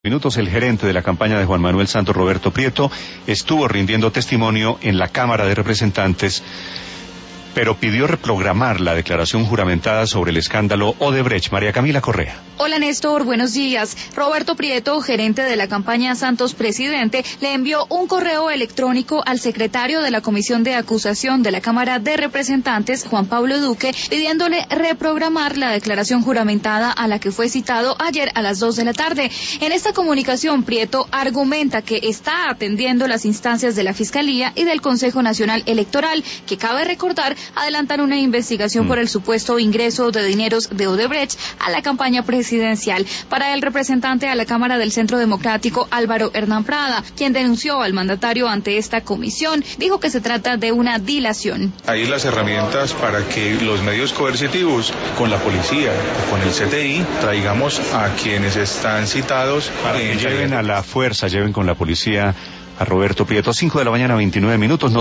Minutos, el gerente de la campaña de Juan Manuel Santos, Roberto Prieto, estuvo rindiendo testimonio en la Cámara de Representantes, pero pidió reprogramar la declaración juramentada sobre el escándalo Odebrecht. María Camila Correa. Hola Néstor, buenos días. Roberto Prieto, gerente de la campaña Santos Presidente, le envió un correo electrónico al secretario de la Comisión de Acusación de la Cámara de Representantes, Juan Pablo Duque, pidiéndole reprogramar la declaración juramentada a la que fue citado ayer a las 2 de la tarde. En esta comunicación, Prieto argumenta que está atendiendo las instancias de la Fiscalía y del Consejo Nacional Electoral, que cabe recordar adelantar una investigación por el supuesto ingreso de dineros de Odebrecht a la campaña presidencial. Para el representante a la Cámara del Centro Democrático, Álvaro Hernán Prada, quien denunció al mandatario ante esta comisión, dijo que se trata de una dilación. Hay las herramientas para que los medios coercitivos, con la policía, con el CTI, traigamos a quienes están citados. Para que lleven a la fuerza, lleven con la policía a Roberto Prieto. 5 de la mañana, 29 minutos.